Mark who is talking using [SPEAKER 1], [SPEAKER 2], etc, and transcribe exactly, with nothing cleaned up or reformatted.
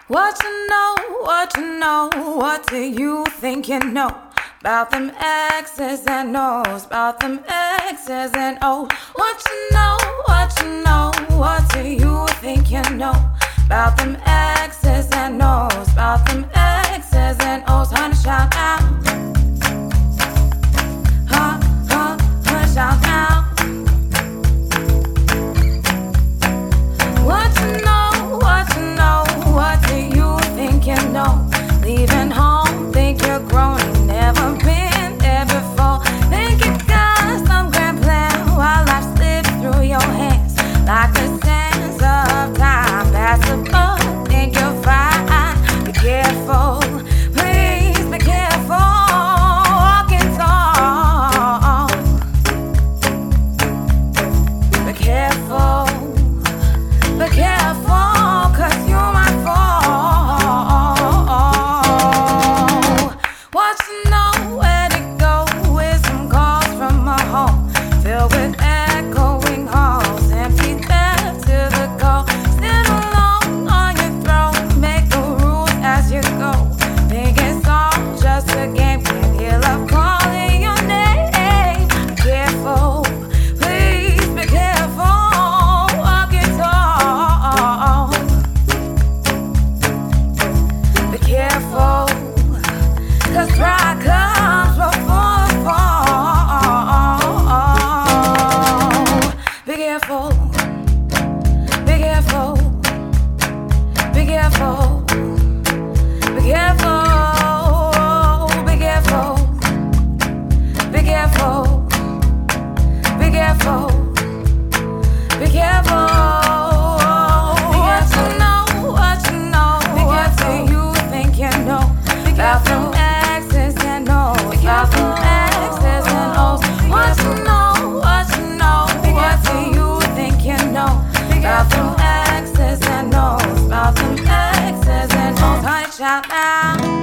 [SPEAKER 1] What you know, what you know, what do you think you know about them X's and O's, about them X's and O's? What you know, what you know, what do you think you know about them X's and O's, about them X's and O's? Honey, shout out. Huh, huh, honey, shout out. What you know, what you know, what do you think you know? Leaving home, think you're grown, you never been there before. Think you got some grand plan while life slips through your hands like the sands of time. Pass the buck, think you're fine. Be careful, please be careful. Walking tall, be careful. Be careful, cause you might fall. What you know, where to go with some calls from a home filled with echoing halls, empty there to the call. Sit alone on your throne, make the rules as you go. Think it's all just a game, can't hear love calling your name. Be careful, please be careful. Walking tall, be careful, cause pride comes before a fall. Be careful, be careful, be careful, be careful, be careful, be careful, be careful, be careful. What you know, what you know, what do you think you know about them X's and O's, about them X's and O's? What you know, what you know, what do you think you know about them X's and O's, about them X's and O's? Honey, shout out.